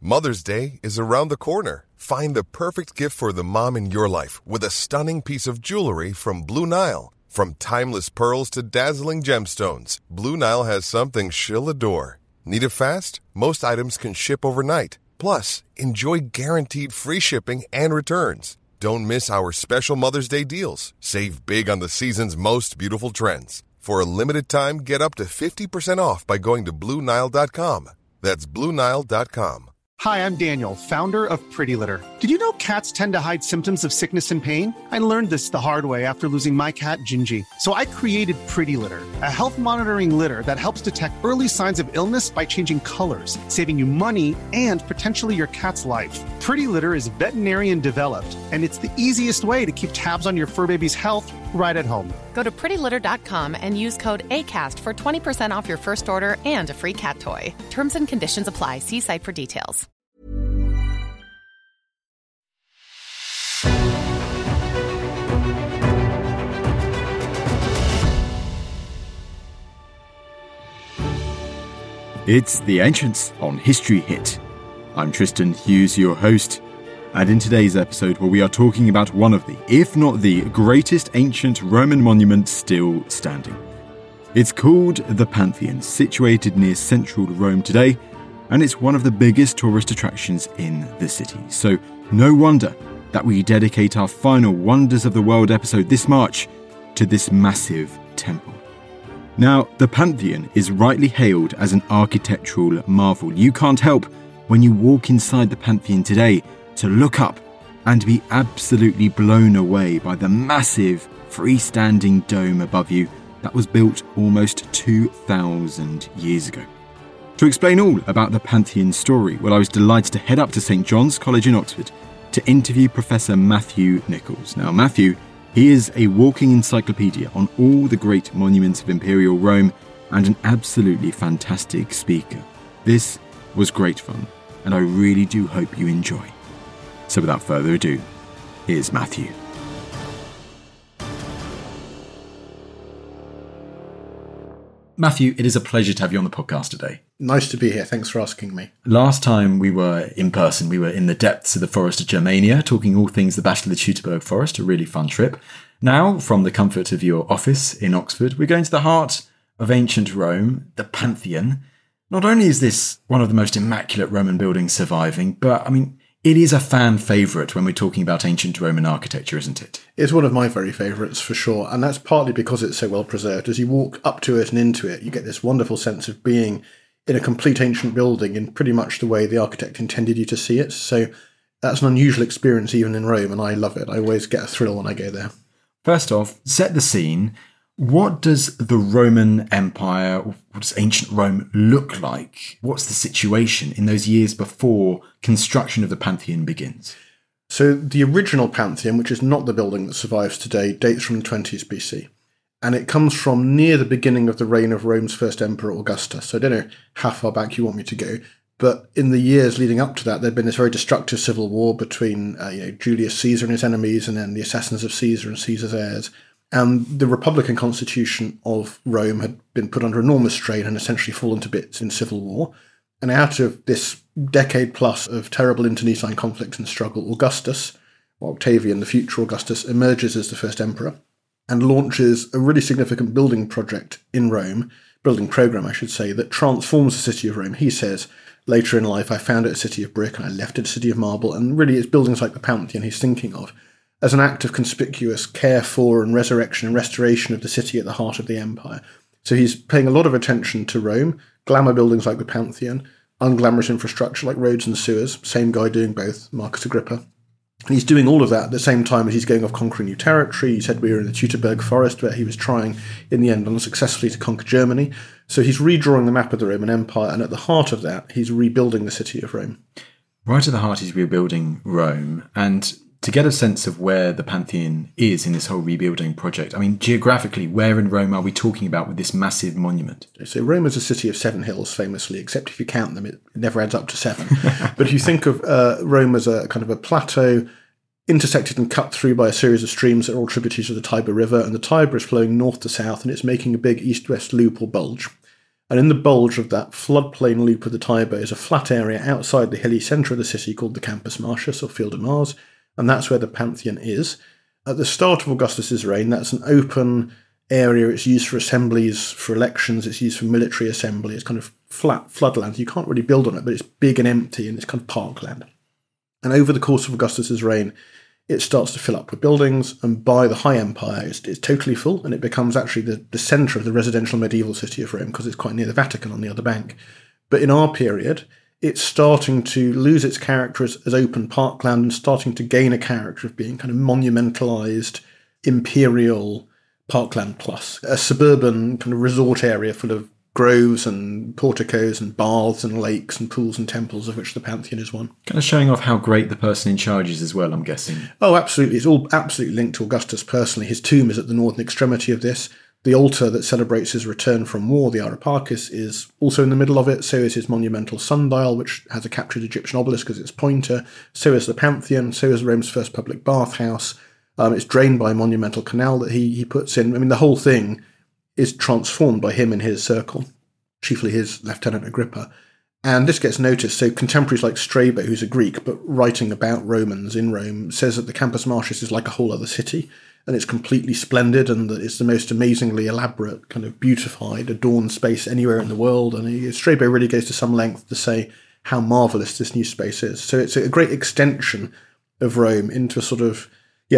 Mother's Day is around the corner. Find the perfect gift for the mom in your life with a stunning piece of jewelry from Blue Nile. From timeless pearls to dazzling gemstones, Blue Nile has something she'll adore. Need it fast? Most items can ship overnight. Plus, enjoy guaranteed free shipping and returns. Don't miss our special Mother's Day deals. Save big on the season's most beautiful trends. For a limited time, get up to 50% off by going to BlueNile.com. That's BlueNile.com. Hi, I'm Daniel, founder of Pretty Litter. Did you know cats tend to hide symptoms of sickness and pain? I learned this the hard way after losing my cat, Gingy. So I created Pretty Litter, a health monitoring litter that helps detect early signs of illness by changing colors, saving you money and potentially your cat's life. Pretty Litter is veterinarian developed, and it's the easiest way to keep tabs on your fur baby's health right at home. Go to prettylitter.com and use code ACAST for 20% off your first order and a free cat toy. Terms and conditions apply. See site for details. It's The Ancients on History Hit. I'm Tristan Hughes, your host, and in today's episode where we are talking about one of the, if not the greatest ancient Roman monument still standing. It's called the Pantheon, situated near central Rome today, and it's one of the biggest tourist attractions in the city. So no wonder that we dedicate our final Wonders of the World episode this March to this massive temple. Now, the Pantheon is rightly hailed as an architectural marvel. You can't help, when you walk inside the Pantheon today, to look up and be absolutely blown away by the massive freestanding dome above you that was built almost 2,000 years ago. To explain all about the Pantheon story, well, I was delighted to head up to St John's College in Oxford to interview Professor Matthew Nicholls. Now, Matthew, he is a walking encyclopedia on all the great monuments of Imperial Rome and an absolutely fantastic speaker. This was great fun, and I really do hope you enjoy. So without further ado, here's Matthew. Matthew, it is a pleasure to have you on the podcast today. Nice to be here. Thanks for asking me. Last time we were in person, we were in the depths of the Forest of Germania, talking all things the Battle of the Teutoburg Forest, a really fun trip. Now, from the comfort of your office in Oxford, we're going to the heart of ancient Rome, the Pantheon. Not only is this one of the most immaculate Roman buildings surviving, but, it is a fan favourite when we're talking about ancient Roman architecture, isn't it? It's one of my very favourites, for sure, and that's partly because it's so well preserved. As you walk up to it and into it, you get this wonderful sense of being in a complete ancient building in pretty much the way the architect intended you to see it. So that's an unusual experience even in Rome, and I love it. I always get a thrill when I go there. First off, set the scene. What does the Roman Empire, what does ancient Rome look like? What's the situation in those years before construction of the Pantheon begins? So the original Pantheon, which is not the building that survives today, dates from the 20s BC. And it comes from near the beginning of the reign of Rome's first emperor, Augustus. So I don't know how far back you want me to go. But in the years leading up to that, there'd been this very destructive civil war between Julius Caesar and his enemies, and then the assassins of Caesar and Caesar's heirs. And the Republican constitution of Rome had been put under enormous strain and essentially fallen to bits in civil war. And out of this decade plus of terrible internecine conflict and struggle, Augustus, or Octavian, the future Augustus, emerges as the first emperor and launches a really significant building project in Rome, building program, I should say, that transforms the city of Rome. He says, later in life, I founded a city of brick and I left it a city of marble. And really, it's buildings like the Pantheon he's thinking of as an act of conspicuous care for and resurrection and restoration of the city at the heart of the empire. So he's paying a lot of attention to Rome, glamour buildings like the Pantheon, unglamorous infrastructure like roads and sewers, same guy doing both, Marcus Agrippa. And he's doing all of that at the same time as he's going off conquering new territory. He said we were in the Teutoburg Forest, where he was trying, in the end, unsuccessfully to conquer Germany. So he's redrawing the map of the Roman Empire, and at the heart of that, he's rebuilding the city of Rome. Right at the heart, he's rebuilding Rome, and to get a sense of where the Pantheon is in this whole rebuilding project, geographically, where in Rome are we talking about with this massive monument? So Rome is a city of 7 hills, famously, except if you count them, it never adds up to 7. But if you think of Rome as a kind of a plateau, intersected and cut through by a series of streams that are all tributaries of the Tiber River, and the Tiber is flowing north to south, and it's making a big east-west loop or bulge. And in the bulge of that floodplain loop of the Tiber is a flat area outside the hilly centre of the city called the Campus Martius, or Field of Mars, and that's where the Pantheon is. At the start of Augustus's reign, that's an open area. It's used for assemblies, for elections, it's used for military assembly. It's kind of flat floodland. You can't really build on it, but it's big and empty, and it's kind of parkland. And over the course of Augustus's reign, it starts to fill up with buildings, and by the High Empire, it's totally full, and it becomes actually the centre of the residential medieval city of Rome, because it's quite near the Vatican on the other bank. But in our period, it's starting to lose its character as open parkland and starting to gain a character of being kind of monumentalised, imperial parkland plus, a suburban kind of resort area full of groves and porticos and baths and lakes and pools and temples, of which the Pantheon is one. Kind of showing off how great the person in charge is as well, I'm guessing. Oh, absolutely. It's all absolutely linked to Augustus personally. His tomb is at the northern extremity of this. The altar that celebrates his return from war, the Areopagus, is also in the middle of it. So is his monumental sundial, which has a captured Egyptian obelisk as its pointer. So is the Pantheon. So is Rome's first public bathhouse. It's drained by a monumental canal that he puts in. I mean, the whole thing is transformed by him and his circle, chiefly his lieutenant Agrippa. And this gets noticed. So contemporaries like Strabo, who's a Greek, but writing about Romans in Rome, says that the Campus Martius is like a whole other city, and it's completely splendid, and that it's the most amazingly elaborate, kind of beautified, adorned space anywhere in the world. And Strabo really goes to some length to say how marvellous this new space is. So it's a great extension of Rome into a sort of,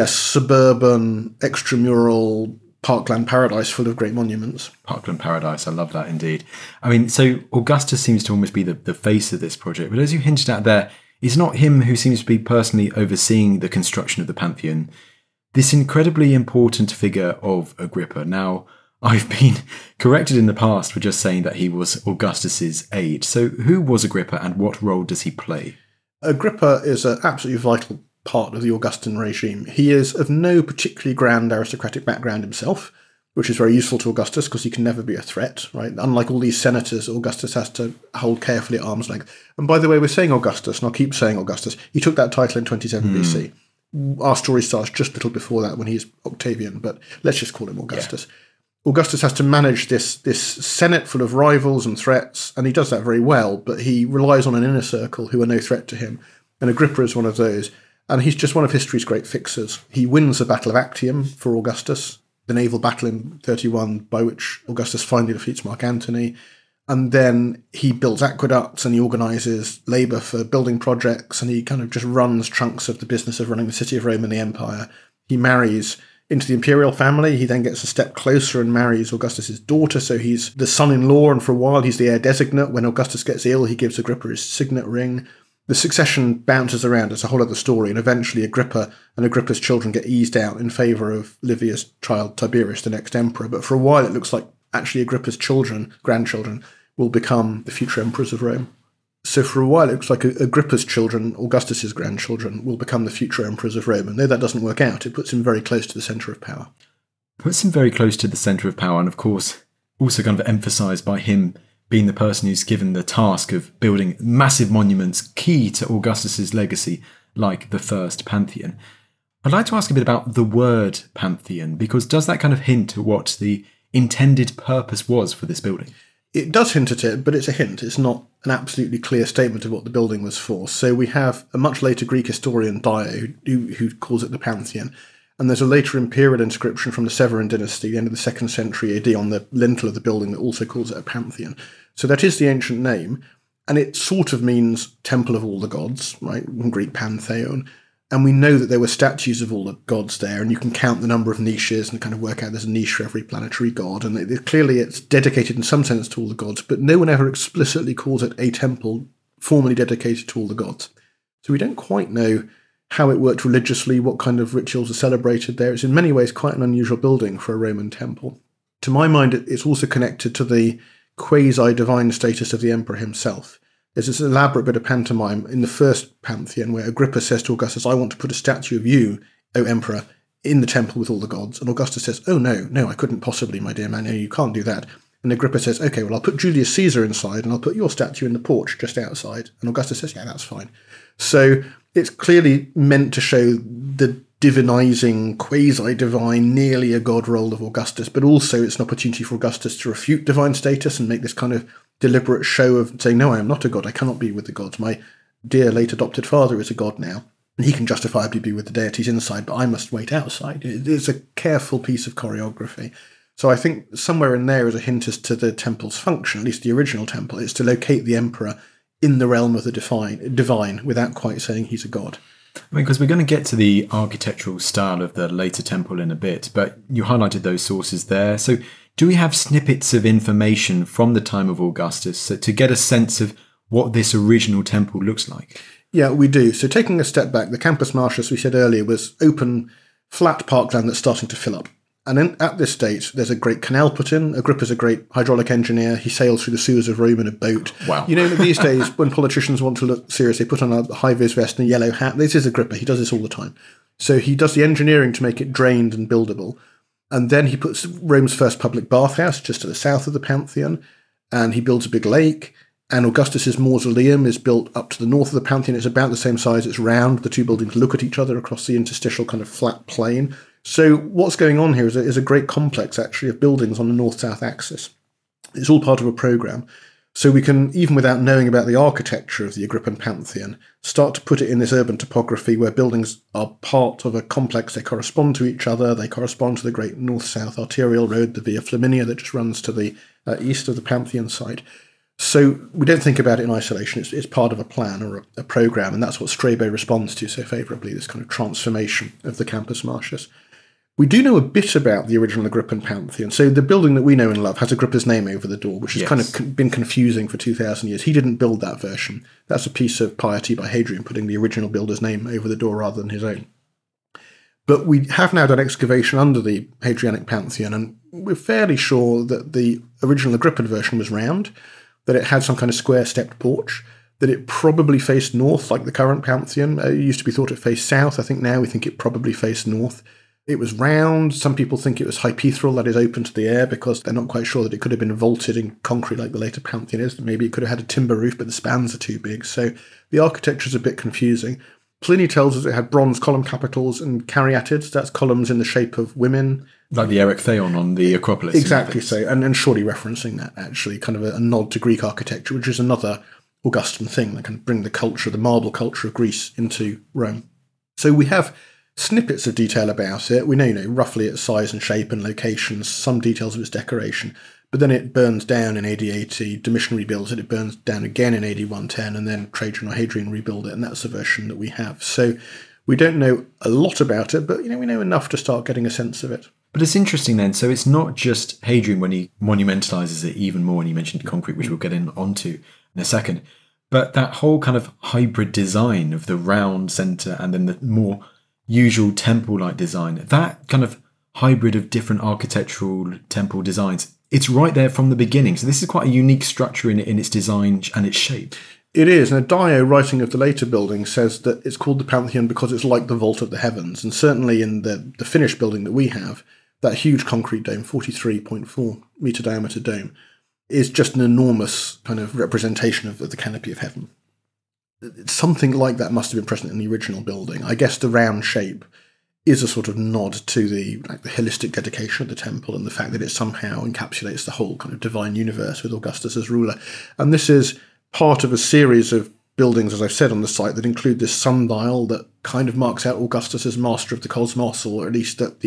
suburban, extramural, parkland paradise full of great monuments. Parkland paradise, I love that indeed. I mean, so Augustus seems to almost be the face of this project, but as you hinted at there, it's not him who seems to be personally overseeing the construction of the Pantheon. This incredibly important figure of Agrippa. Now, I've been corrected in the past for just saying that he was Augustus's aide. So who was Agrippa and what role does he play? Agrippa is an absolutely vital part of the Augustan regime. He is of no particularly grand aristocratic background himself, which is very useful to Augustus because he can never be a threat, right? Unlike all these senators, Augustus has to hold carefully at arm's length. And by the way, we're saying Augustus, and I'll keep saying Augustus. He took that title in 27 BC. Our story starts just a little before that when he's Octavian, but let's just call him Augustus. Yeah. Augustus has to manage this senate full of rivals and threats, and he does that very well, but he relies on an inner circle who are no threat to him. And Agrippa is one of those. And he's just one of history's great fixers. He wins the Battle of Actium for Augustus, the naval battle in 31 by which Augustus finally defeats Mark Antony. And then he builds aqueducts and he organises labour for building projects, and he kind of just runs chunks of the business of running the city of Rome and the empire. He marries into the imperial family. He then gets a step closer and marries Augustus's daughter. So he's the son-in-law, and for a while he's the heir designate. When Augustus gets ill, he gives Agrippa his signet ring. The succession bounces around. It's a whole other story, and eventually Agrippa and Agrippa's children get eased out in favour of Livia's child Tiberius, the next emperor. But for a while it looks like actually Agrippa's grandchildren, will become the future emperors of Rome. So for a while it looks like Agrippa's children, Augustus's grandchildren, will become the future emperors of Rome. And though that doesn't work out, it puts him very close to the centre of power. Puts him very close to the centre of power, and of course also kind of emphasised by him being the person who's given the task of building massive monuments key to Augustus's legacy, like the first Pantheon. I'd like to ask a bit about the word Pantheon, because does that kind of hint at what the intended purpose was for this building? It does hint at it, but it's a hint. It's not an absolutely clear statement of what the building was for. So we have a much later Greek historian, Dio, who calls it the Pantheon. And there's a later imperial inscription from the Severan dynasty, the end of the 2nd century AD, on the lintel of the building that also calls it a Pantheon. So that is the ancient name, and it sort of means temple of all the gods, right, in Greek pantheon. And we know that there were statues of all the gods there, and you can count the number of niches and kind of work out there's a niche for every planetary god. And clearly it's dedicated in some sense to all the gods, but no one ever explicitly calls it a temple formally dedicated to all the gods. So we don't quite know how it worked religiously, what kind of rituals are celebrated there. It's in many ways quite an unusual building for a Roman temple. To my mind, it's also connected to the quasi-divine status of the emperor himself. There's this elaborate bit of pantomime in the first Pantheon where Agrippa says to Augustus, I want to put a statue of you, O emperor, in the temple with all the gods. And Augustus says, oh no, I couldn't possibly, my dear man, no, you can't do that. And Agrippa says, okay, well, I'll put Julius Caesar inside and I'll put your statue in the porch just outside. And Augustus says, yeah, that's fine. So it's clearly meant to show the divinizing, quasi-divine, nearly a god role of Augustus, but also it's an opportunity for Augustus to refute divine status and make this kind of deliberate show of saying, no, I am not a god, I cannot be with the gods. My dear late adopted father is a god now, and he can justifiably be with the deities inside, but I must wait outside. It's a careful piece of choreography. So I think somewhere in there is a hint as to the temple's function, at least the original temple, is to locate the emperor in the realm of the divine without quite saying he's a god. I mean, because we're going to get to the architectural style of the later temple in a bit, but you highlighted those sources there. So do we have snippets of information from the time of Augustus to get a sense of what this original temple looks like? Yeah, we do. So taking a step back, the Campus Martius, we said earlier, was open, flat parkland that's starting to fill up. And then at this stage, there's a great canal put in. Agrippa's a great hydraulic engineer. He sails through the sewers of Rome in a boat. Wow. You know, these days, when politicians want to look serious, they put on a high-vis vest and a yellow hat. This is Agrippa. He does this all the time. So he does the engineering to make it drained and buildable. And then he puts Rome's first public bathhouse just to the south of the Pantheon. And he builds a big lake. And Augustus's mausoleum is built up to the north of the Pantheon. It's about the same size. It's round. The two buildings look at each other across the interstitial kind of flat plain. So what's going on here is a great complex, actually, of buildings on the north-south axis. It's all part of a programme. So we can, even without knowing about the architecture of the Agrippan Pantheon, start to put it in this urban topography where buildings are part of a complex. They correspond to each other. They correspond to the great north-south arterial road, the Via Flaminia, that just runs to the east of the Pantheon site. So we don't think about it in isolation. It's part of a plan or a programme, and that's what Strabo responds to so favourably, this kind of transformation of the Campus Martius. We do know a bit about the original Agrippan Pantheon. So the building that we know and love has Agrippa's name over the door, which has kind of been confusing for 2,000 years. He didn't build that version. That's a piece of piety by Hadrian, putting the original builder's name over the door rather than his own. But we have now done excavation under the Hadrianic Pantheon, and we're fairly sure that the original Agrippan version was round, that it had some kind of square-stepped porch, that it probably faced north like the current Pantheon. It used to be thought it faced south. I think now we think it probably faced north. It was round. Some people think it was hypaethral, that is open to the air, because they're not quite sure that it could have been vaulted in concrete like the later Pantheon is. Maybe it could have had a timber roof, but the spans are too big. So the architecture is a bit confusing. Pliny tells us it had bronze column capitals and caryatids. That's columns in the shape of women. Like the Erechtheion on the Acropolis. Exactly so. And surely referencing that, actually, kind of a nod to Greek architecture, which is another Augustan thing that can bring the culture, the marble culture of Greece into Rome. So we have snippets of detail about it. We know, roughly its size and shape and locations, some details of its decoration. But then it burns down in AD 80, Domitian rebuilds it, it burns down again in AD 110, and then Trajan or Hadrian rebuild it, and that's the version that we have. So we don't know a lot about it, but we know enough to start getting a sense of it. But it's interesting then, so it's not just Hadrian when he monumentalizes it even more, and he mentioned concrete, which we'll get onto in a second, but that whole kind of hybrid design of the round centre and then the more usual temple-like design, that kind of hybrid of different architectural temple designs, it's right there from the beginning. So this is quite a unique structure in its design and its shape. It is, and Dio, writing of the later building, says that it's called the Pantheon because it's like the vault of the heavens. And certainly in the finished building that we have, that huge concrete dome, 43.4 metre diameter dome, is just an enormous kind of representation of the canopy of heaven. Something like that must have been present in the original building. I guess the round shape is a sort of nod to the holistic dedication of the temple and the fact that it somehow encapsulates the whole kind of divine universe with Augustus as ruler. And this is part of a series of buildings, as I've said, on the site that include this sundial that kind of marks out Augustus as master of the cosmos, or at least at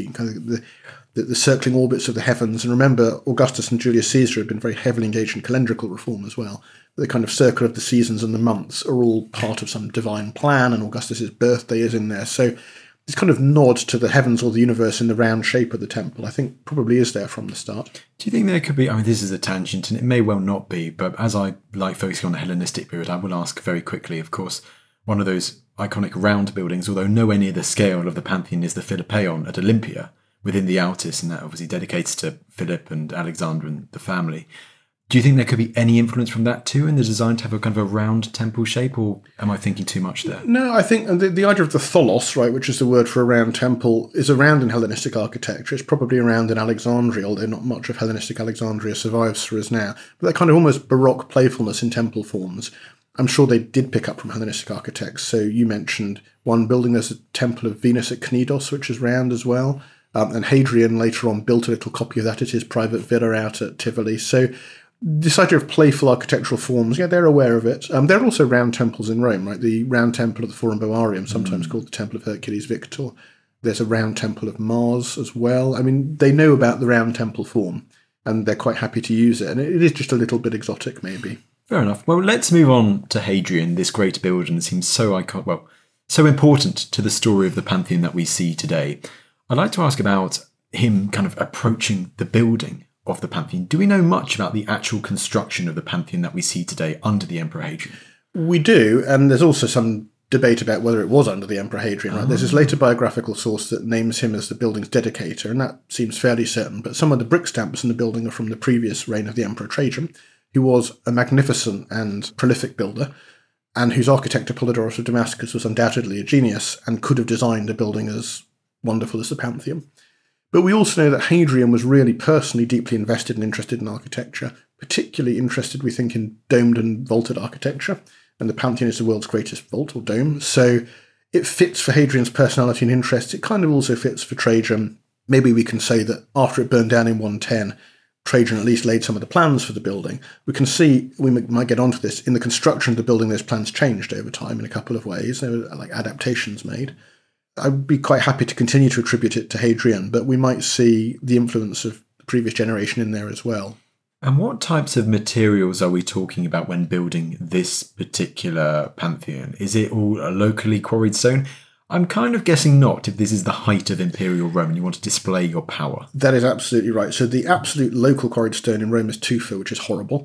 the circling orbits of the heavens. And remember, Augustus and Julius Caesar have been very heavily engaged in calendrical reform as well. The kind of circle of the seasons and the months are all part of some divine plan, and Augustus's birthday is in there. So this kind of nod to the heavens or the universe in the round shape of the temple, I think, probably is there from the start. Do you think there could be, this is a tangent and it may well not be, but as I like focusing on the Hellenistic period, I will ask very quickly, of course, one of those iconic round buildings, although nowhere near the scale of the Pantheon, is the Philippeion at Olympia within the Altis, and that obviously dedicates to Philip and Alexander and the family. Do you think there could be any influence from that too in the design to have a kind of a round temple shape, or am I thinking too much there? No, I think the idea of the tholos, right, which is the word for a round temple, is around in Hellenistic architecture. It's probably around in Alexandria, although not much of Hellenistic Alexandria survives for us now. But that kind of almost Baroque playfulness in temple forms I'm sure they did pick up from Hellenistic architects. So you mentioned one building, there's a Temple of Venus at Cnidos, which is round as well. And Hadrian later on built a little copy of that at his private villa out at Tivoli. So this idea of playful architectural forms, yeah, they're aware of it. There are also round temples in Rome, right? The round temple of the Forum Boarium, sometimes called the Temple of Hercules Victor. There's a round temple of Mars as well. I mean, they know about the round temple form, and they're quite happy to use it. And it is just a little bit exotic, maybe. Fair enough. Well, let's move on to Hadrian, this great builder that seems so iconic, well, so important to the story of the Pantheon that we see today. I'd like to ask about him kind of approaching the building of the Pantheon. Do we know much about the actual construction of the Pantheon that we see today under the Emperor Hadrian? We do, and there's also some debate about whether it was under the Emperor Hadrian. Right? There's this later biographical source that names him as the building's dedicator, and that seems fairly certain. But some of the brick stamps in the building are from the previous reign of the Emperor Trajan, who was a magnificent and prolific builder, and whose architect Apollodorus of Damascus was undoubtedly a genius and could have designed a building as wonderful as the Pantheon. But we also know that Hadrian was really personally deeply invested and interested in architecture, particularly interested, we think, in domed and vaulted architecture. And the Pantheon is the world's greatest vault or dome. So it fits for Hadrian's personality and interests. It kind of also fits for Trajan. Maybe we can say that after it burned down in 110, Trajan at least laid some of the plans for the building. We can see, we might get onto this, in the construction of the building, those plans changed over time in a couple of ways. There were like adaptations made. I'd be quite happy to continue to attribute it to Hadrian, but we might see the influence of the previous generation in there as well. And what types of materials are we talking about when building this particular Pantheon? Is it all a locally quarried stone? I'm kind of guessing not, if this is the height of Imperial Rome and you want to display your power. That is absolutely right. So the absolute local quarried stone in Rome is tufa, which is horrible.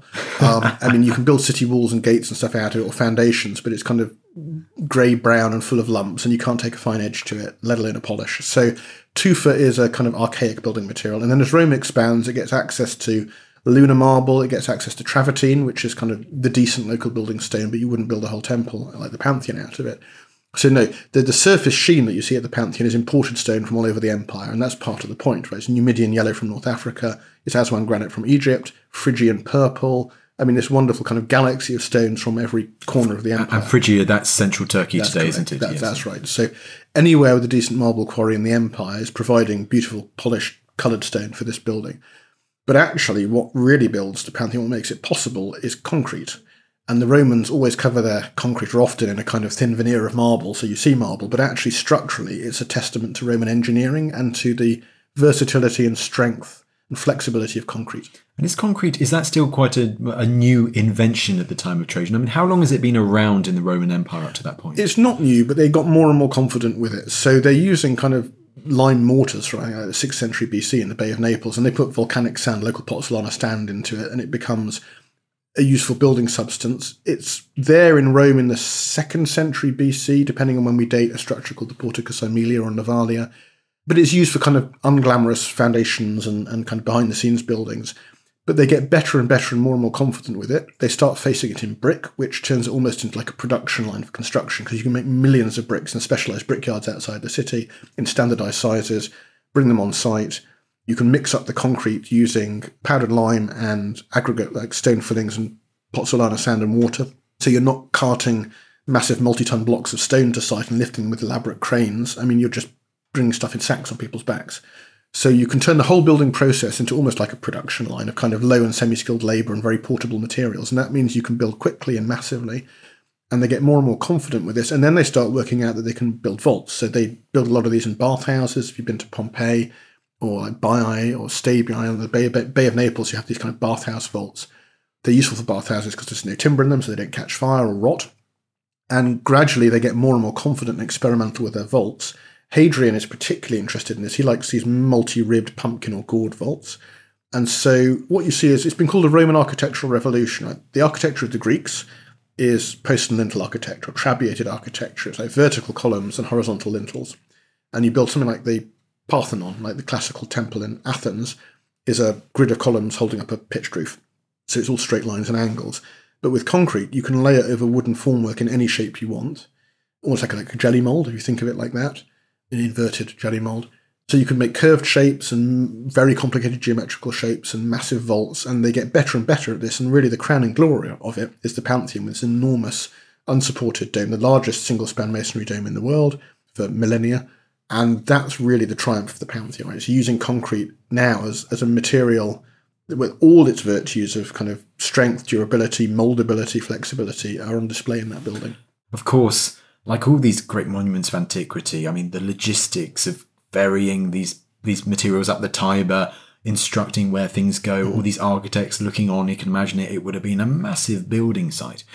I mean, you can build city walls and gates and stuff out of it, or foundations, but it's kind of grey-brown and full of lumps, and you can't take a fine edge to it, let alone a polish. So tufa is a kind of archaic building material. And then as Rome expands, it gets access to lunar marble, it gets access to travertine, which is kind of the decent local building stone, but you wouldn't build a whole temple like the Pantheon out of it. So no, the surface sheen that you see at the Pantheon is imported stone from all over the empire, and that's part of the point, right? It's Numidian yellow from North Africa, it's Aswan granite from Egypt, Phrygian purple. I mean, this wonderful kind of galaxy of stones from every corner of the empire. And Phrygia, that's central Turkey today, correct. Isn't it? Yes. That's right. So anywhere with a decent marble quarry in the empire is providing beautiful, polished, coloured stone for this building. But actually, what really builds the Pantheon, what makes it possible, is concrete. And the Romans always cover their concrete, or often in a kind of thin veneer of marble, so you see marble, but actually structurally it's a testament to Roman engineering and to the versatility and strength and flexibility of concrete. And is concrete, is that still quite a new invention at the time of Trajan? I mean, how long has it been around in the Roman Empire up to that point? It's not new, but they got more and more confident with it. So they're using kind of lime mortars from the 6th century BC in the Bay of Naples, and they put volcanic sand, local pozzolana sand into it, and it becomes a useful building substance. It's there in Rome in the 2nd century BC, depending on when we date a structure called the Porticus Aemilia or Navalia. But it's used for kind of unglamorous foundations and kind of behind-the-scenes buildings. But they get better and better and more confident with it. They start facing it in brick, which turns it almost into like a production line for construction, because you can make millions of bricks in specialised brickyards outside the city in standardised sizes, bring them on site. You can mix up the concrete using powdered lime and aggregate like stone fillings and pozzolana sand and water. So you're not carting massive multi-ton blocks of stone to site and lifting them with elaborate cranes. I mean, you're just bringing stuff in sacks on people's backs. So you can turn the whole building process into almost like a production line of kind of low and semi-skilled labour and very portable materials. And that means you can build quickly and massively. And they get more and more confident with this. And then they start working out that they can build vaults. So they build a lot of these in bathhouses. If you've been to Pompeii, or like Baiae or Stabiae on the Bay of Naples, you have these kind of bathhouse vaults. They're useful for bathhouses because there's no timber in them, so they don't catch fire or rot. And gradually they get more and more confident and experimental with their vaults. Hadrian is particularly interested in this. He likes these multi-ribbed pumpkin or gourd vaults. And so what you see is, it's been called a Roman architectural revolution. Right? The architecture of the Greeks is post and lintel architecture, or trabeated architecture. It's like vertical columns and horizontal lintels. And you build something like the Parthenon, like the classical temple in Athens, is a grid of columns holding up a pitched roof. So it's all straight lines and angles. But with concrete, you can lay it over wooden formwork in any shape you want. Almost like a jelly mould, if you think of it like that, an inverted jelly mould. So you can make curved shapes and very complicated geometrical shapes and massive vaults, and they get better and better at this. And really the crowning glory of it is the Pantheon, with this enormous unsupported dome, the largest single-span masonry dome in the world for millennia. And that's really the triumph of the Pantheon. Right? It's using concrete now as a material with all its virtues of kind of strength, durability, moldability, flexibility are on display in that building. Of course, like all these great monuments of antiquity, I mean, the logistics of ferrying these materials up the Tiber, instructing where things go, all these architects looking on, you can imagine it would have been a massive building site.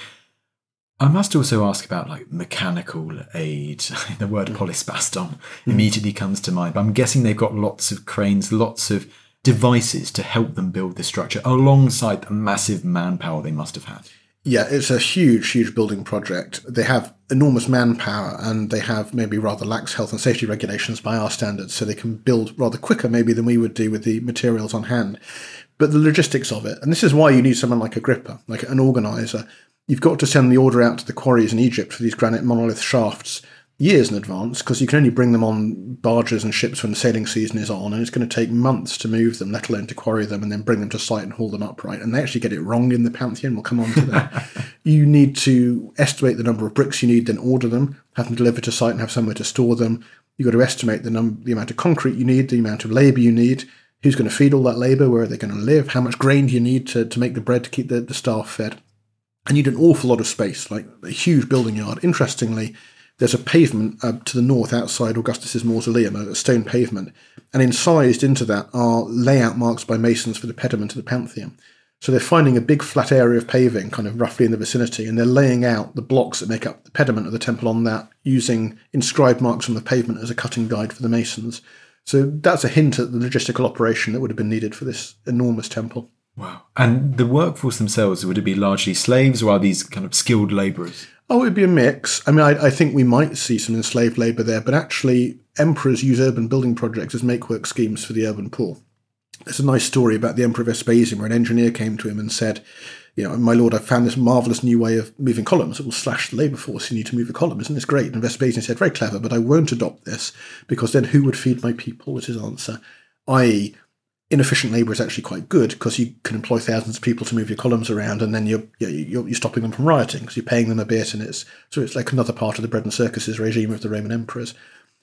I must also ask about like mechanical aid. The word polysbaston immediately comes to mind. But I'm guessing they've got lots of cranes, lots of devices to help them build this structure alongside the massive manpower they must have had. Yeah, it's a huge, huge building project. They have enormous manpower and they have maybe rather lax health and safety regulations by our standards, so they can build rather quicker maybe than we would do with the materials on hand. But the logistics of it, and this is why you need someone like Agrippa, like an organiser. You've got to send the order out to the quarries in Egypt for these granite monolith shafts years in advance, because you can only bring them on barges and ships when the sailing season is on, and it's going to take months to move them, let alone to quarry them and then bring them to site and haul them upright. And they actually get it wrong in the Pantheon. We'll come on to that. You need to estimate the number of bricks you need, then order them, have them delivered to site and have somewhere to store them. You've got to estimate the amount of concrete you need, the amount of labour you need, who's going to feed all that labour, where are they going to live, how much grain do you need to make the bread to keep the staff fed. And you need an awful lot of space, like a huge building yard. Interestingly, there's a pavement to the north outside Augustus's mausoleum, a stone pavement, and incised into that are layout marks by masons for the pediment of the Pantheon. So they're finding a big flat area of paving kind of roughly in the vicinity, and they're laying out the blocks that make up the pediment of the temple on that, using inscribed marks on the pavement as a cutting guide for the masons. So that's a hint at the logistical operation that would have been needed for this enormous temple. Wow. And the workforce themselves, would it be largely slaves, or are these kind of skilled labourers? Oh, it'd be a mix. I mean, I think we might see some enslaved labour there, but actually emperors use urban building projects as make-work schemes for the urban poor. There's a nice story about the Emperor Vespasian, where an engineer came to him and said, my lord, I've found this marvellous new way of moving columns. It will slash the labour force you need to move a column. Isn't this great? And Vespasian said, very clever, but I won't adopt this, because then who would feed my people, was his answer. I.e., inefficient labour is actually quite good, because you can employ thousands of people to move your columns around, and then you're stopping them from rioting, because you're paying them a bit, and it's like another part of the bread and circuses regime of the Roman emperors.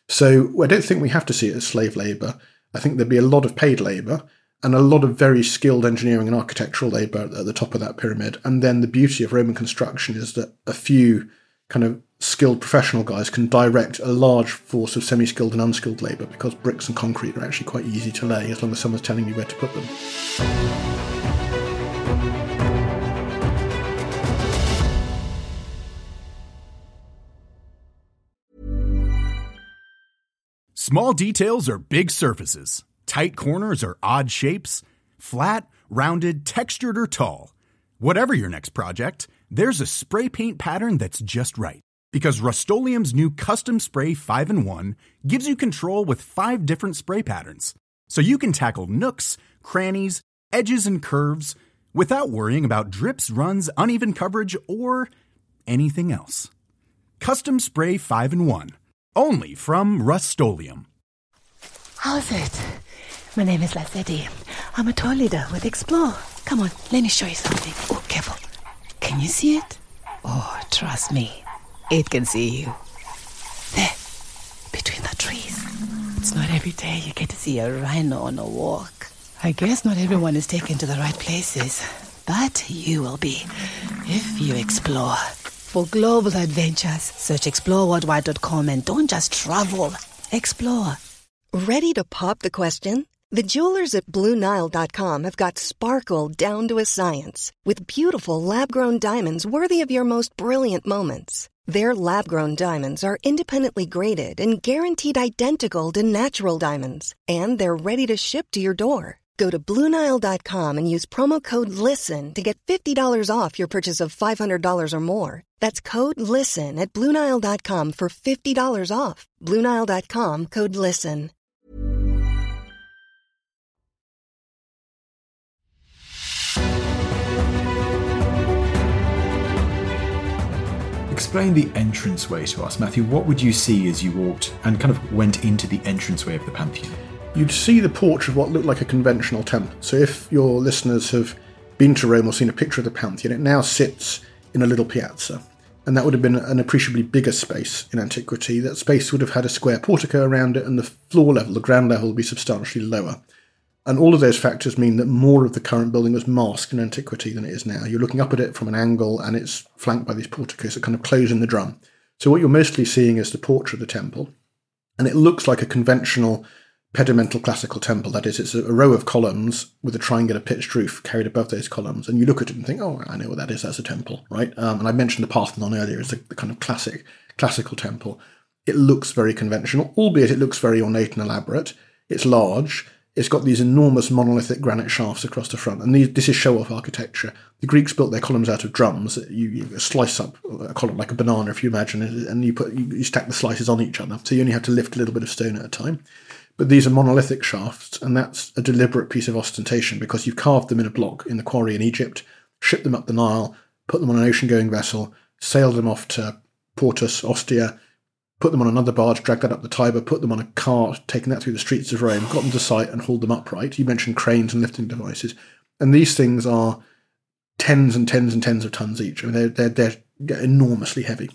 So I don't think we have to see it as slave labour. I think there'd be a lot of paid labour and a lot of very skilled engineering and architectural labour at the top of that pyramid. And then the beauty of Roman construction is that a few kind of skilled professional guys can direct a large force of semi-skilled and unskilled labour, because bricks and concrete are actually quite easy to lay as long as someone's telling you where to put them. Small details are big surfaces. Tight corners are odd shapes. Flat, rounded, textured, or tall. Whatever your next project, there's a spray paint pattern that's just right. Because Rust-Oleum's new Custom Spray 5-in-1 gives you control with 5 different spray patterns. So you can tackle nooks, crannies, edges, and curves without worrying about drips, runs, uneven coverage, or anything else. Custom Spray 5-in-1. Only from Rust-Oleum. How's it? My name is Lassetti. I'm a tour leader with Explore. Come on, let me show you something. Oh, careful. Can you see it? Oh, trust me. It can see you. There, between the trees. It's not every day you get to see a rhino on a walk. I guess not everyone is taken to the right places, but you will be if you explore. For global adventures, search exploreworldwide.com and don't just travel. Explore. Ready to pop the question? The jewelers at BlueNile.com have got sparkle down to a science with beautiful lab-grown diamonds worthy of your most brilliant moments. Their lab-grown diamonds are independently graded and guaranteed identical to natural diamonds, and they're ready to ship to your door. Go to BlueNile.com and use promo code LISTEN to get $50 off your purchase of $500 or more. That's code LISTEN at BlueNile.com for $50 off. BlueNile.com, code LISTEN. explain the entranceway to us, Matthew. What would you see as you walked and kind of went into the entranceway of the Pantheon? You'd see the porch of what looked like a conventional temple. So if your listeners have been to Rome or seen a picture of the Pantheon, it now sits in a little piazza. And that would have been an appreciably bigger space in antiquity. That space would have had a square portico around it, and the floor level, the ground level, would be substantially lower. And all of those factors mean that more of the current building was masked in antiquity than it is now. You're looking up at it from an angle, and it's flanked by these porticos that kind of close in the drum. So what you're mostly seeing is the porch of the temple, and it looks like a conventional pedimental classical temple. That is, it's a row of columns with a triangular pitched roof carried above those columns, and you look at it and think, oh, I know what that is, that's a temple, right? And I mentioned the Parthenon earlier as the kind of classical temple. It looks very conventional, albeit it looks very ornate and elaborate. It's large. It's got these enormous monolithic granite shafts across the front, and this is show-off architecture. The Greeks built their columns out of drums. You slice up a column like a banana, if you imagine it, and you stack the slices on each other, so you only have to lift a little bit of stone at a time. But these are monolithic shafts, and that's a deliberate piece of ostentation because you've carved them in a block in the quarry in Egypt, shipped them up the Nile, put them on an ocean-going vessel, sailed them off to Portus, Ostia, put them on another barge, dragged that up the Tiber, put them on a cart, taken that through the streets of Rome, got them to site and hauled them upright. You mentioned cranes and lifting devices. And these things are tens and tens and tens of tons each. I mean, they're enormously heavy.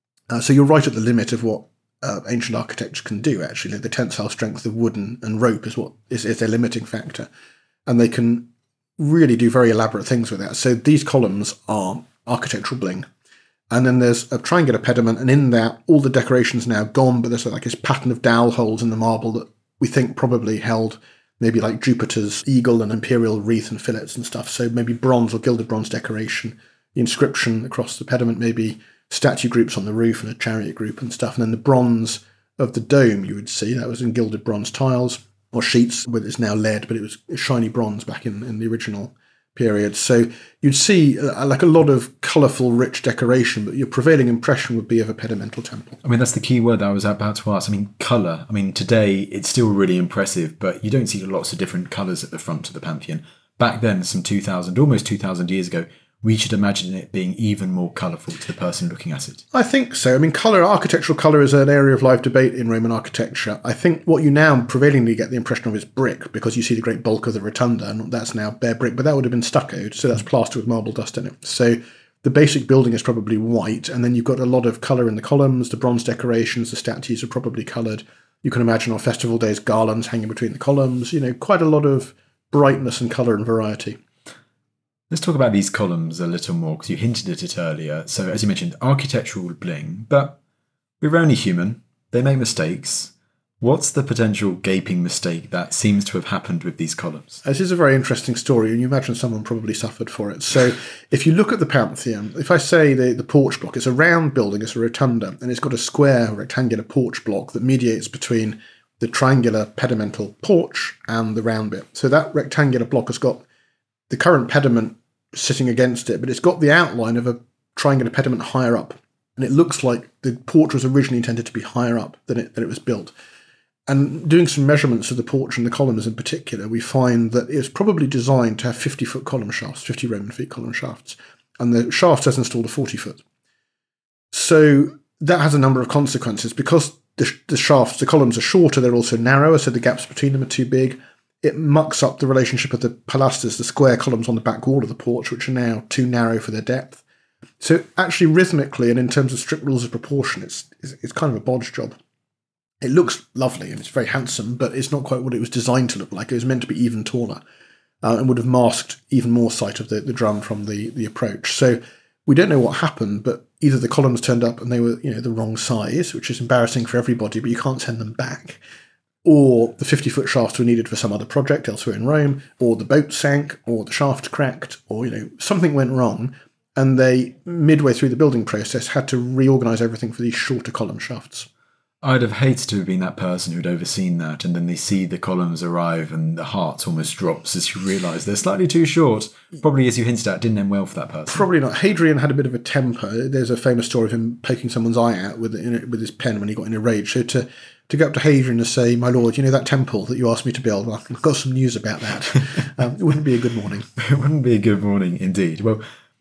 So you're right at the limit of what ancient architects can do, actually. The tensile strength of wood and rope is their limiting factor. And they can really do very elaborate things with that. So these columns are architectural bling. And then there's a triangular pediment, and in that, all the decoration's now gone, but there's like this pattern of dowel holes in the marble that we think probably held maybe like Jupiter's eagle and imperial wreath and fillets and stuff. So maybe bronze or gilded bronze decoration. The inscription across the pediment, maybe statue groups on the roof and a chariot group and stuff. And then the bronze of the dome you would see, that was in gilded bronze tiles or sheets, where it's now lead, but it was shiny bronze back in the original period. So you'd see like a lot of colourful, rich decoration, but your prevailing impression would be of a pedimental temple. I mean, that's the key word that I was about to ask. I mean, colour. I mean, today it's still really impressive, but you don't see lots of different colours at the front of the Pantheon. Back then, almost 2,000 years ago, we should imagine it being even more colourful to the person looking at it. I think so. I mean, architectural colour is an area of live debate in Roman architecture. I think what you now prevailingly get the impression of is brick, because you see the great bulk of the rotunda, and that's now bare brick, but that would have been stuccoed, so that's plaster with marble dust in it. So the basic building is probably white, and then you've got a lot of colour in the columns, the bronze decorations, the statues are probably coloured. You can imagine on festival days garlands hanging between the columns, quite a lot of brightness and colour and variety. Let's talk about these columns a little more, because you hinted at it earlier. So, as you mentioned, architectural bling, but we're only human. They make mistakes. What's the potential gaping mistake that seems to have happened with these columns? This is a very interesting story, and you imagine someone probably suffered for it. So, if you look at the Pantheon, if I say the porch block, it's a round building, it's a rotunda, and it's got a square rectangular porch block that mediates between the triangular pedimental porch and the round bit. So that rectangular block has got the current pediment sitting against it, but it's got the outline of a triangular pediment higher up. And it looks like the porch was originally intended to be higher up than it was built. And doing some measurements of the porch and the columns in particular, we find that it's probably designed to have 50-foot column shafts, 50 Roman feet column shafts. And the shaft has installed a 40-foot. So that has a number of consequences. Because the columns are shorter, they're also narrower, so the gaps between them are too big. It mucks up the relationship of the pilasters, the square columns on the back wall of the porch, which are now too narrow for their depth. So actually, rhythmically and in terms of strict rules of proportion, it's kind of a bodge job. It looks lovely and it's very handsome, but it's not quite what it was designed to look like. It was meant to be even taller and would have masked even more sight of the drum from the approach. So we don't know what happened, but either the columns turned up and they were the wrong size, which is embarrassing for everybody, but you can't send them back. Or the 50-foot shafts were needed for some other project elsewhere in Rome, or the boat sank, or the shaft cracked, or something went wrong, and they, midway through the building process, had to reorganise everything for these shorter column shafts. I'd have hated to have been that person who'd overseen that, and then they see the columns arrive and the heart almost drops as you realise they're slightly too short. Probably, as you hinted at, didn't end well for that person. Probably not. Hadrian had a bit of a temper. There's a famous story of him poking someone's eye out with his pen when he got in a rage. So to go up to Hadrian and say, "My lord, that temple that you asked me to build, well, I've got some news about that." It wouldn't be a good morning. It wouldn't be a good morning, indeed. Well,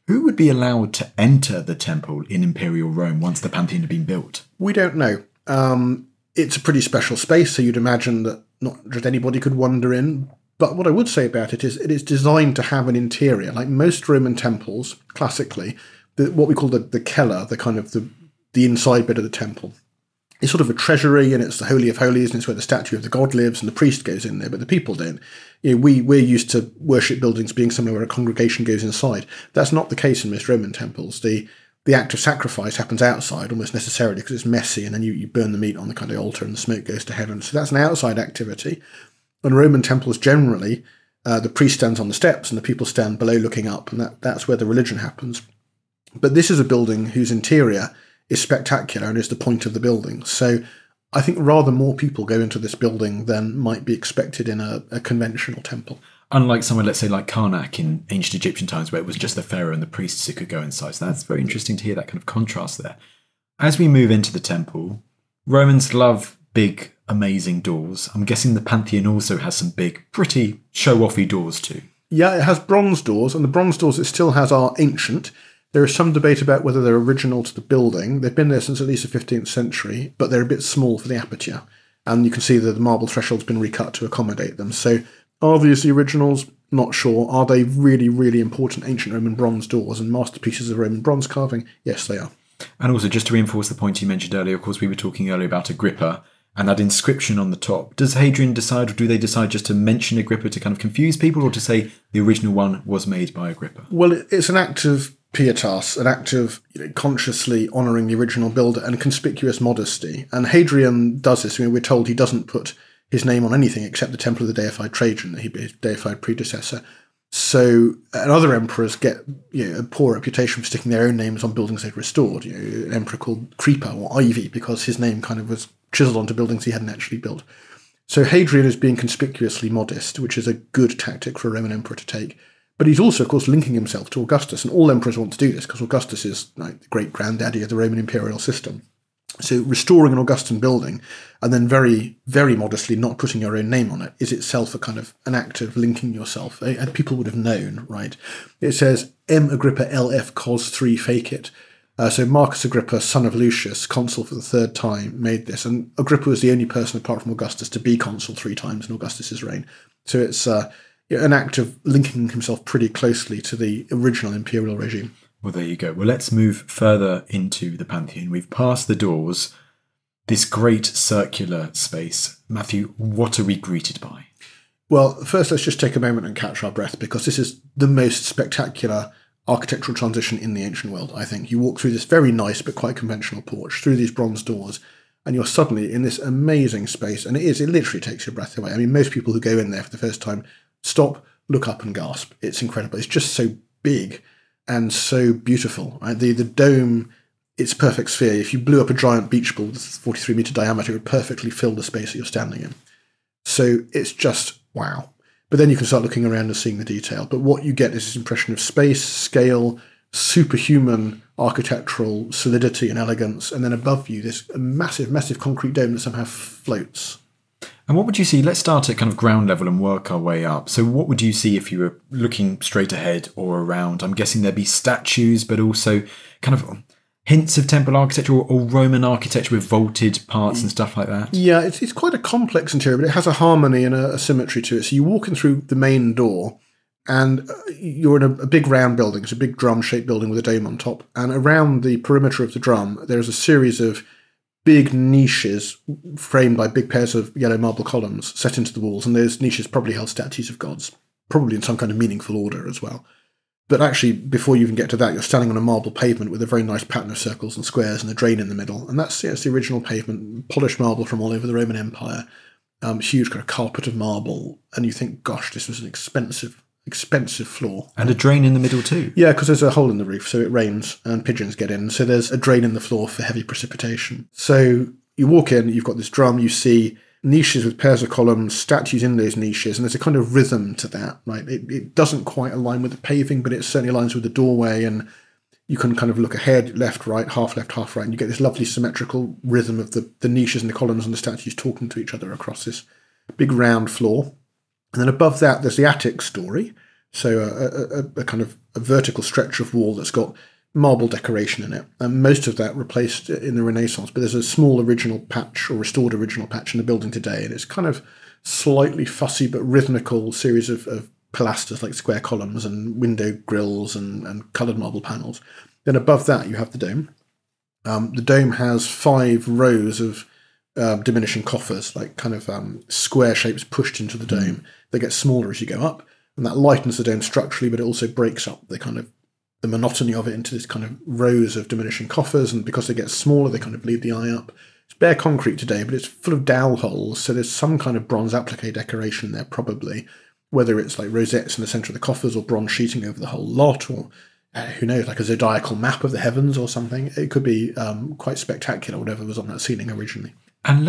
Who would be allowed to enter the temple in Imperial Rome once the Pantheon had been built? We don't know. It's a pretty special space, so you'd imagine that not just anybody could wander in. But what I would say about it is designed to have an interior. Like most Roman temples, classically, what we call the cella, the kind of the inside bit of the temple, is sort of a treasury, and it's the Holy of Holies, and it's where the statue of the god lives, and the priest goes in there, but the people don't. We're used to worship buildings being somewhere where a congregation goes inside. That's not the case in most Roman temples. The act of sacrifice happens outside almost necessarily because it's messy, and then you burn the meat on the kind of altar and the smoke goes to heaven. So that's an outside activity. In Roman temples generally, the priest stands on the steps and the people stand below looking up, and that's where the religion happens. But this is a building whose interior is spectacular and is the point of the building. So I think rather more people go into this building than might be expected in a conventional temple. Unlike somewhere, let's say, like Karnak in ancient Egyptian times, where it was just the pharaoh and the priests who could go inside. So that's very interesting to hear that kind of contrast there. As we move into the temple, Romans love big, amazing doors. I'm guessing the Pantheon also has some big, pretty show-offy doors too. Yeah, it has bronze doors, and the bronze doors it still has are ancient. There is some debate about whether they're original to the building. They've been there since at least the 15th century, but they're a bit small for the aperture. And you can see that the marble threshold's been recut to accommodate them. So are these the originals? Not sure. Are they really, really important ancient Roman bronze doors and masterpieces of Roman bronze carving? Yes, they are. And also, just to reinforce the point you mentioned earlier, of course, we were talking earlier about Agrippa and that inscription on the top. Does Hadrian decide, or do they decide just to mention Agrippa to kind of confuse people, or to say the original one was made by Agrippa? Well, it's an act of pietas, an act of consciously honouring the original builder and conspicuous modesty. And Hadrian does this. We're told he doesn't put his name on anything except the temple of the deified Trajan, his deified predecessor. So, and other emperors get a poor reputation for sticking their own names on buildings they'd restored. An emperor called Creeper or Ivy, because his name kind of was chiselled onto buildings he hadn't actually built. So Hadrian is being conspicuously modest, which is a good tactic for a Roman emperor to take. But he's also, of course, linking himself to Augustus, and all emperors want to do this because Augustus is like the great granddaddy of the Roman imperial system. So restoring an Augustan building and then very, very modestly not putting your own name on it is itself a kind of an act of linking yourself. And people would have known, right? It says, M. Agrippa LF Cos 3 Facit. So Marcus Agrippa, son of Lucius, consul for the third time, made this. And Agrippa was the only person apart from Augustus to be consul 3 times in Augustus's reign. So it's an act of linking himself pretty closely to the original imperial regime. Well, there you go. Well, let's move further into the Pantheon. We've passed the doors, this great circular space. Matthew, what are we greeted by? Well, first let's just take a moment and catch our breath, because this is the most spectacular architectural transition in the ancient world, I think. You walk through this very nice but quite conventional porch, through these bronze doors, and you're suddenly in this amazing space, and it literally takes your breath away. I mean, most people who go in there for the first time stop, look up and gasp. It's incredible. It's just so big and so beautiful, right? The dome, it's a perfect sphere. If you blew up a giant beach ball with a 43-metre diameter, it would perfectly fill the space that you're standing in. So it's just wow. But then you can start looking around and seeing the detail. But what you get is this impression of space, scale, superhuman architectural solidity and elegance, and then above you, this massive, massive concrete dome that somehow floats. And what would you see? Let's start at kind of ground level and work our way up. So what would you see if you were looking straight ahead or around? I'm guessing there'd be statues, but also kind of hints of temple architecture or Roman architecture with vaulted parts and stuff like that. Yeah, it's quite a complex interior, but it has a harmony and a symmetry to it. So you walk in through the main door, and you're in a big round building. It's a big drum-shaped building with a dome on top. And around the perimeter of the drum, there's a series of big niches framed by big pairs of yellow marble columns set into the walls, and those niches probably held statues of gods, probably in some kind of meaningful order as well. But actually, before you even get to that, you're standing on a marble pavement with a very nice pattern of circles and squares and a drain in the middle, and that's the original pavement, polished marble from all over the Roman Empire, huge kind of carpet of marble, and you think, gosh, this was an expensive floor. And a drain in the middle too. Yeah, because there's a hole in the roof, so it rains and pigeons get in. So there's a drain in the floor for heavy precipitation. So you walk in, you've got this drum, you see niches with pairs of columns, statues in those niches, and there's a kind of rhythm to that, right? It doesn't quite align with the paving, but it certainly aligns with the doorway, and you can kind of look ahead, left, right, half left, half right, and you get this lovely symmetrical rhythm of the niches and the columns and the statues talking to each other across this big round floor. And then above that, there's the attic story. So a kind of a vertical stretch of wall that's got marble decoration in it. And most of that replaced in the Renaissance, but there's a small original patch or restored original patch in the building today. And it's kind of slightly fussy but rhythmical series of pilasters, like square columns and window grills and coloured marble panels. Then above that, you have the dome. The dome has 5 rows of diminishing coffers, like kind of square shapes pushed into the dome. They get smaller as you go up, and that lightens the dome structurally, but it also breaks up the monotony of it into this kind of rows of diminishing coffers, and because they get smaller, they kind of lead the eye up. It's bare concrete today, but it's full of dowel holes, so there's some kind of bronze applique decoration there probably, whether it's like rosettes in the centre of the coffers or bronze sheeting over the whole lot, or who knows, like a zodiacal map of the heavens or something. It could be quite spectacular, whatever was on that ceiling originally. And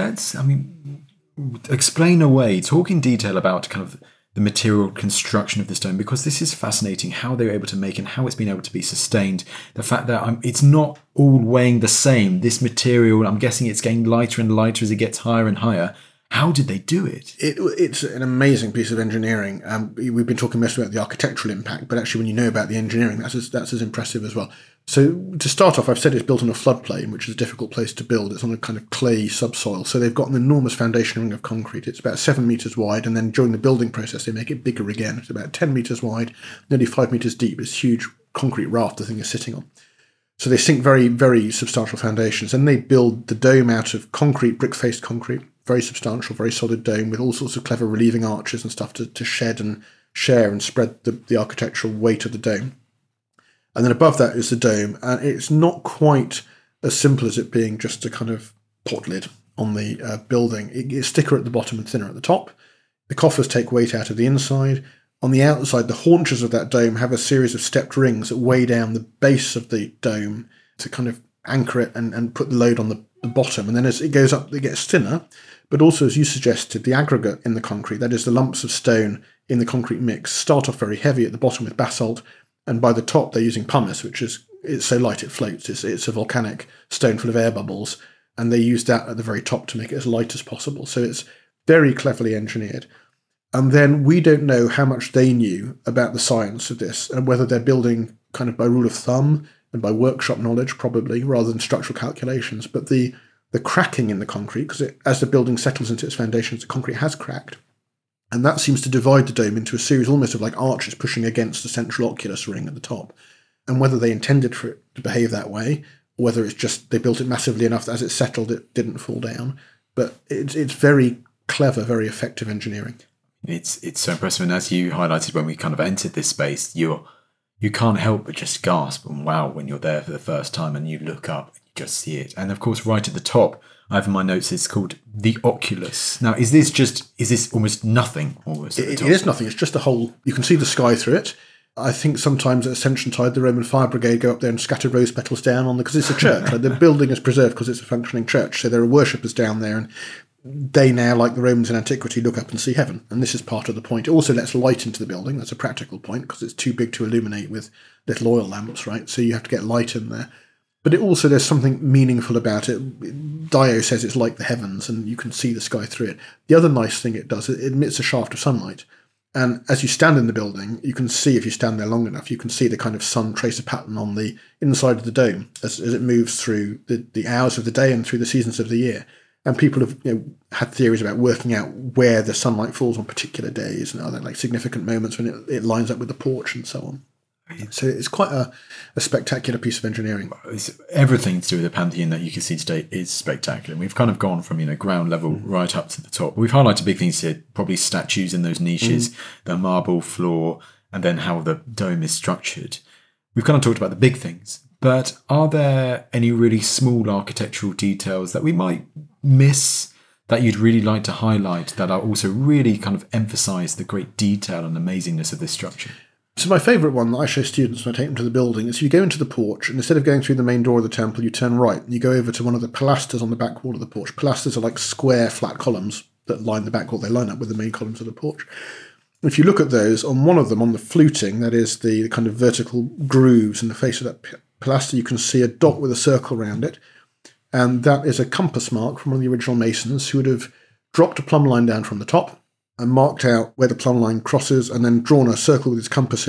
explain away, talk in detail about kind of the material construction of this dome, because this is fascinating, how they were able to make and how it's been able to be sustained. The fact that it's not all weighing the same. This material, I'm guessing it's getting lighter and lighter as it gets higher and higher. How did they do it? It's an amazing piece of engineering. We've been talking mostly about the architectural impact, but actually when you know about the engineering, that's as impressive as well. So to start off, I've said it's built on a floodplain, which is a difficult place to build. It's on a kind of clay subsoil. So they've got an enormous foundation ring of concrete. It's about 7 metres wide, and then during the building process, they make it bigger again. It's about 10 metres wide, nearly 5 metres deep. This huge concrete raft the thing is sitting on. So they sink very, very substantial foundations, and they build the dome out of concrete, brick-faced concrete, very substantial, very solid dome with all sorts of clever relieving arches and stuff to shed and share and spread the architectural weight of the dome. And then above that is the dome, and it's not quite as simple as it being just a kind of pot lid on the building. It's thicker at the bottom and thinner at the top. The coffers take weight out of the inside. On the outside, the haunches of that dome have a series of stepped rings that weigh down the base of the dome to kind of anchor it and put the load on the bottom. And then as it goes up, it gets thinner. But also, as you suggested, the aggregate in the concrete, that is the lumps of stone in the concrete mix, start off very heavy at the bottom with basalt. And by the top, they're using pumice, it's so light it floats. It's a volcanic stone full of air bubbles. And they use that at the very top to make it as light as possible. So it's very cleverly engineered. And then we don't know how much they knew about the science of this and whether they're building kind of by rule of thumb and by workshop knowledge, probably, rather than structural calculations. But the cracking in the concrete, because as the building settles into its foundations, the concrete has cracked. And that seems to divide the dome into a series almost of like arches pushing against the central oculus ring at the top. And whether they intended for it to behave that way, or whether it's just they built it massively enough that as it settled, it didn't fall down. But it's very clever, very effective engineering. It's so impressive. And as you highlighted when we kind of entered this space, you can't help but just gasp and wow when you're there for the first time and you look up and you just see it. And of course, right at the top, I have in my notes, it's called the Oculus. Now, is this almost nothing? Almost it is nothing. It's just a hole. You can see the sky through it. I think sometimes at Ascension Tide, the Roman Fire Brigade go up there and scatter rose petals down because it's a church. Like the building is preserved because it's a functioning church. So there are worshippers down there, and they now, like the Romans in antiquity, look up and see heaven. And this is part of the point. It also lets light into the building. That's a practical point because it's too big to illuminate with little oil lamps, right? So you have to get light in there. But it also, there's something meaningful about it. Dio says it's like the heavens and you can see the sky through it. The other nice thing it does, it emits a shaft of sunlight. And as you stand in the building, you can see, if you stand there long enough, you can see the kind of sun tracer pattern on the inside of the dome as it moves through the hours of the day and through the seasons of the year. And people have had theories about working out where the sunlight falls on particular days and other like significant moments when it lines up with the porch and so on. So it's quite a spectacular piece of engineering. Everything to do with the Pantheon that you can see today is spectacular. We've kind of gone from ground level right up to the top. We've highlighted big things here, probably statues in those niches, the marble floor, and then how the dome is structured. We've kind of talked about the big things, but are there any really small architectural details that we might miss that you'd really like to highlight that are also really kind of emphasise the great detail and amazingness of this structure? So my favourite one that I show students when I take them to the building is you go into the porch and instead of going through the main door of the temple, you turn right and you go over to one of the pilasters on the back wall of the porch. Pilasters are like square flat columns that line the back wall. They line up with the main columns of the porch. If you look at those, on one of them, on the fluting, that is the kind of vertical grooves in the face of that pilaster, you can see a dot with a circle around it. And that is a compass mark from one of the original masons who would have dropped a plumb line down from the top and marked out where the plumb line crosses and then drawn a circle with his compasses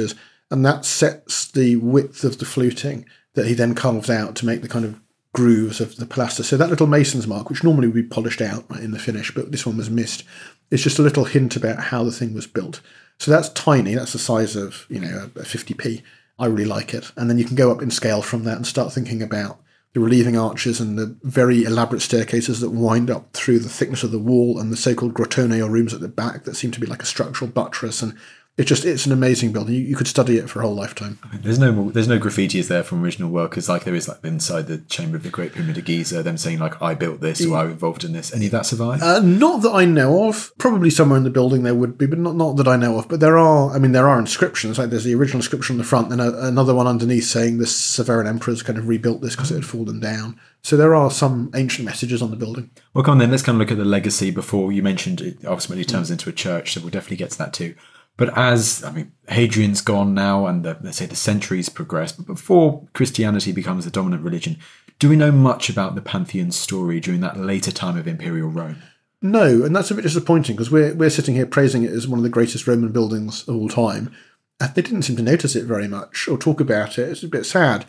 and that sets the width of the fluting that he then carves out to make the kind of grooves of the pilaster. So that little mason's mark, which normally would be polished out right in the finish, but this one was missed, it's just a little hint about how the thing was built. So that's tiny. That's the size of, a 50p. I really like it. And then you can go up in scale from that and start thinking about the relieving arches and the very elaborate staircases that wind up through the thickness of the wall and the so-called grottoone or rooms at the back that seem to be like a structural buttress. And it's an amazing building. You could study it for a whole lifetime. There's no graffiti, is there, from original workers like there is like inside the chamber of the Great Pyramid of Giza, them saying like, I built this or I was involved in this. Any of that survive? Not that I know of. Probably somewhere in the building there would be, but not that I know of. But there are inscriptions. Like there's the original inscription on the front and another one underneath saying the Severan emperors kind of rebuilt this because it had fallen down. So there are some ancient messages on the building. Well, come on then, let's kind of look at the legacy before you mentioned it ultimately turns into a church, so we'll definitely get to that too. But Hadrian's gone now and let's say the centuries progress, but before Christianity becomes the dominant religion, do we know much about the Pantheon's story during that later time of Imperial Rome? No, and that's a bit disappointing because we're sitting here praising it as one of the greatest Roman buildings of all time. They didn't seem to notice it very much or talk about it. It's a bit sad.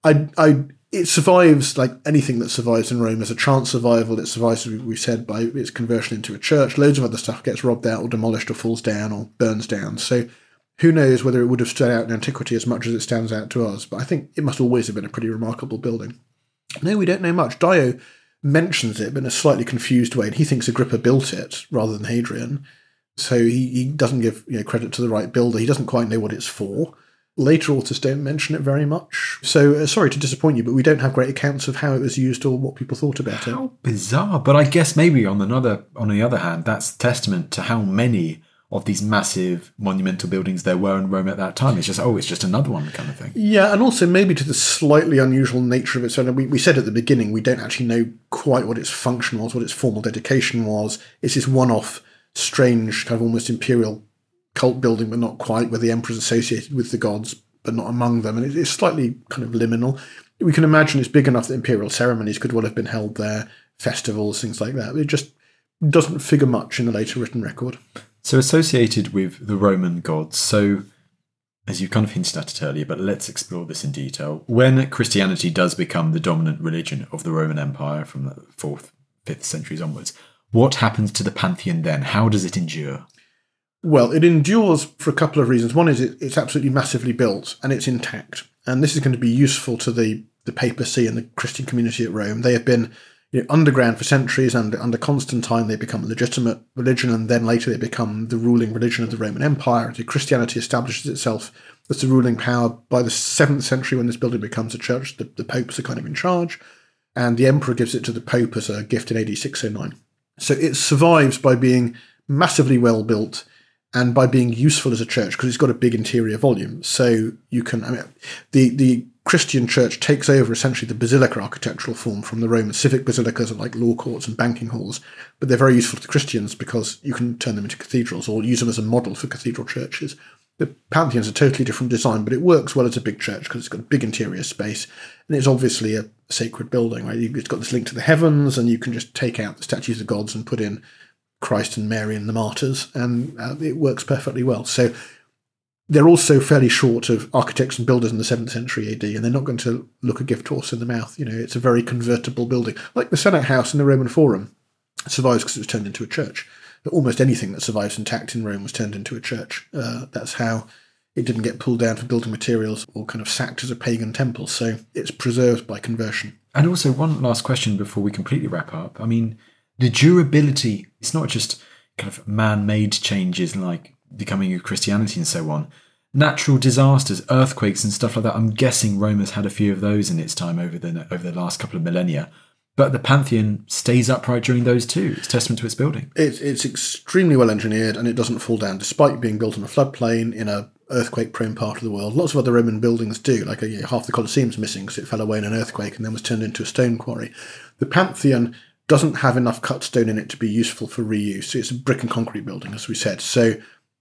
It survives like anything that survives in Rome as a chance survival. It survives, as we've said, by its conversion into a church. Loads of other stuff gets robbed out or demolished or falls down or burns down. So who knows whether it would have stood out in antiquity as much as it stands out to us. But I think it must always have been a pretty remarkable building. No, we don't know much. Dio mentions it, but in a slightly confused way. And he thinks Agrippa built it rather than Hadrian. So he doesn't give credit to the right builder. He doesn't quite know what it's for. Later authors don't mention it very much. So, sorry to disappoint you, but we don't have great accounts of how it was used or what people thought about it. How bizarre. But I guess maybe on the other hand, that's testament to how many of these massive monumental buildings there were in Rome at that time. It's just another one kind of thing. Yeah, and also maybe to the slightly unusual nature of it. So we said at the beginning, we don't actually know quite what its function was, what its formal dedication was. It's this one-off, strange, kind of almost imperial cult building, but not quite, where the emperor's associated with the gods, but not among them. And it's slightly kind of liminal. We can imagine it's big enough that imperial ceremonies could well have been held there, festivals, things like that. It just doesn't figure much in the later written record. So associated with the Roman gods. So, as you kind of hinted at it earlier, but let's explore this in detail. When Christianity does become the dominant religion of the Roman Empire from the 4th, 5th centuries onwards, what happens to the Pantheon then? How does it endure? Well, it endures for a couple of reasons. One is it's absolutely massively built and it's intact. And this is going to be useful to the papacy and the Christian community at Rome. They have been underground for centuries, and under Constantine they become a legitimate religion, and then later they become the ruling religion of the Roman Empire. So Christianity establishes itself as the ruling power. By the 7th century, when this building becomes a church, the popes are kind of in charge, and the emperor gives it to the pope as a gift in AD 609. So it survives by being massively well built and by being useful as a church because it's got a big interior volume. So you can, the Christian church takes over essentially the basilica architectural form from the Roman. Civic basilicas are like law courts and banking halls, but they're very useful to Christians because you can turn them into cathedrals or use them as a model for cathedral churches. The Pantheon's a totally different design, but it works well as a big church because it's got a big interior space, and it's obviously a sacred building. Right? It's got this link to the heavens, and you can just take out the statues of gods and put in Christ and Mary and the martyrs, and it works perfectly well. So they're also fairly short of architects and builders in the 7th century AD, and they're not going to look a gift horse in the mouth. It's a very convertible building. Like the Senate House in the Roman Forum survives because it was turned into a church. But almost anything that survives intact in Rome was turned into a church. That's how it didn't get pulled down for building materials or kind of sacked as a pagan temple. So it's preserved by conversion. And also one last question before we completely wrap up. I mean, the durability, it's not just kind of man-made changes like becoming of Christianity and so on. Natural disasters, earthquakes and stuff like that. I'm guessing Rome has had a few of those in its time over the last couple of millennia. But the Pantheon stays upright during those too. It's testament to its building. It's extremely well engineered and it doesn't fall down despite being built on a floodplain in a earthquake-prone part of the world. Lots of other Roman buildings do, like half the Colosseum's missing because it fell away in an earthquake and then was turned into a stone quarry. The Pantheon doesn't have enough cut stone in it to be useful for reuse. It's a brick and concrete building, as we said. So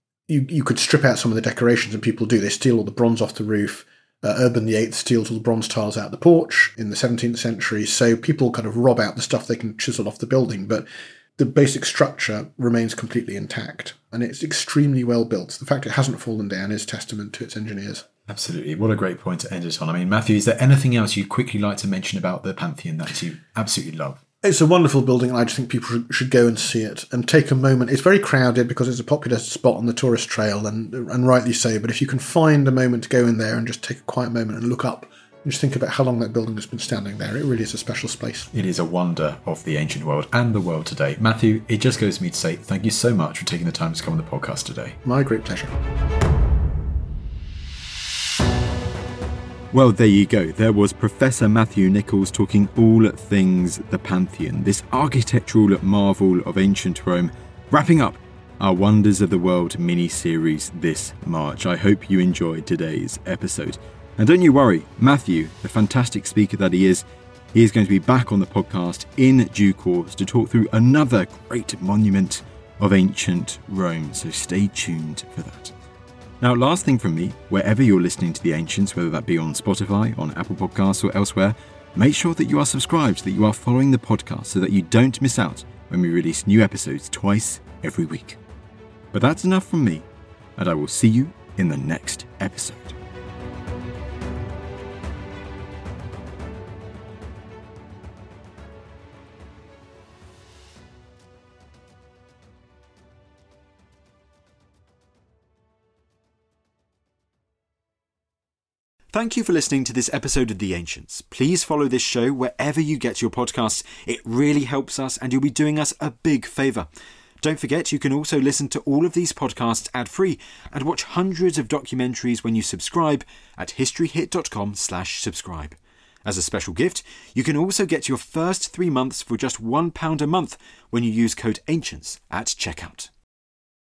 you could strip out some of the decorations, and people do. They steal all the bronze off the roof. Urban VIII steals all the bronze tiles out the porch in the 17th century. So people kind of rob out the stuff they can chisel off the building, but the basic structure remains completely intact, and it's extremely well built. The fact it hasn't fallen down is testament to its engineers. Absolutely. What a great point to end it on. I mean, Matthew, is there anything else you'd quickly like to mention about the Pantheon that you absolutely love? It's a wonderful building, and I just think people should go and see it and take a moment. It's very crowded because it's a popular spot on the tourist trail, and rightly so. But if you can find a moment to go in there and just take a quiet moment and look up and just think about how long that building has been standing there, it really is a special space. It is a wonder of the ancient world and the world today. Matthew, it just goes to me to say thank you so much for taking the time to come on the podcast today. My great pleasure. Well, there you go. There was Professor Matthew Nicholls talking all things the Pantheon, this architectural marvel of ancient Rome, wrapping up our Wonders of the World mini-series this March. I hope you enjoyed today's episode. And don't you worry, Matthew, the fantastic speaker that he is going to be back on the podcast in due course to talk through another great monument of ancient Rome. So stay tuned for that. Now, last thing from me, wherever you're listening to The Ancients, whether that be on Spotify, on Apple Podcasts or elsewhere, make sure that you are subscribed, that you are following the podcast so that you don't miss out when we release new episodes twice every week. But that's enough from me, and I will see you in the next episode. Thank you for listening to this episode of The Ancients. Please follow this show wherever you get your podcasts. It really helps us and you'll be doing us a big favour. Don't forget you can also listen to all of these podcasts ad-free and watch hundreds of documentaries when you subscribe at historyhit.com/subscribe. As a special gift, you can also get your first 3 months for just £1 a month when you use code ANCIENTS at checkout.